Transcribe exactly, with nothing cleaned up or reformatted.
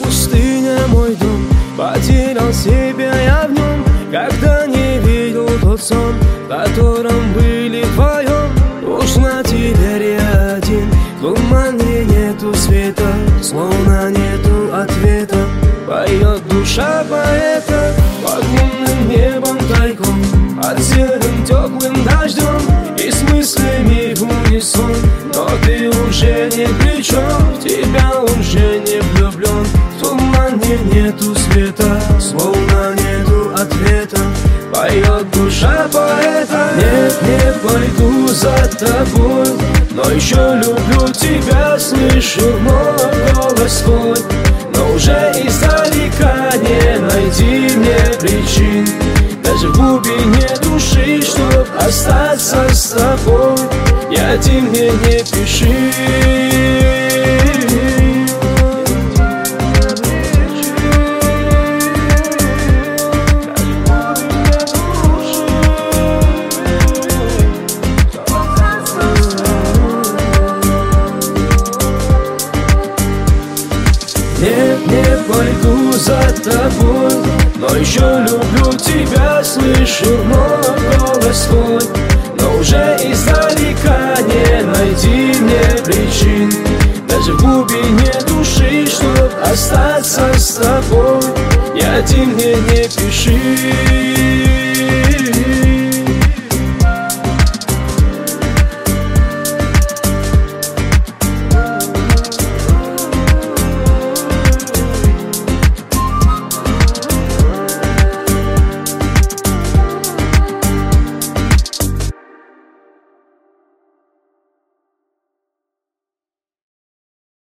пустыня мой дом, потерял себя я в нем, когда не видел тот сон, в котором были вдвоем. Нужно теперь я один, в тумане нету света, словно нету ответа. Поет душа поэта под лунным небом тайком, под серым теплым дождем и с мыслями в унисон. Но ты уже не при чем, в тебя уже не влюблен. В тумане нету света, словно нету ответа. Поет душа поэта. Нет, не пойду за тобой, но еще люблю тебя, слышу мой голос твой. Но уже издалека не найти мне причин, даже в глубине души, чтоб остаться с тобой. Я ты мне не пиши. Нет, не пойду за тобой, но еще люблю тебя, слышу мой голос твой. Но уже издалека не найти мне причин, даже в глубине души, чтоб остаться с тобой. Я ты мне не пиши.